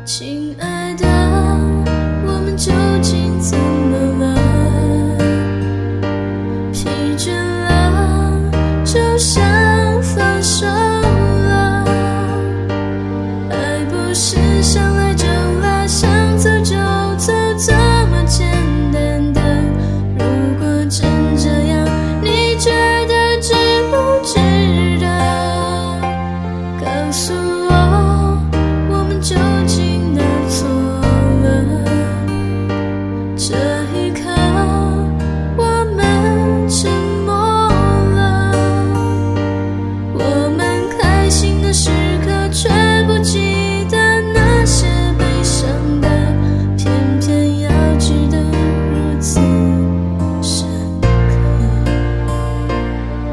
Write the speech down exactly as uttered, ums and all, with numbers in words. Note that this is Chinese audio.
亲爱的，我们究竟怎么了？疲倦了，就想放手了。爱不是想来就来，想走就走，这么简单的。如果真这样，你觉得值不值得？告诉我。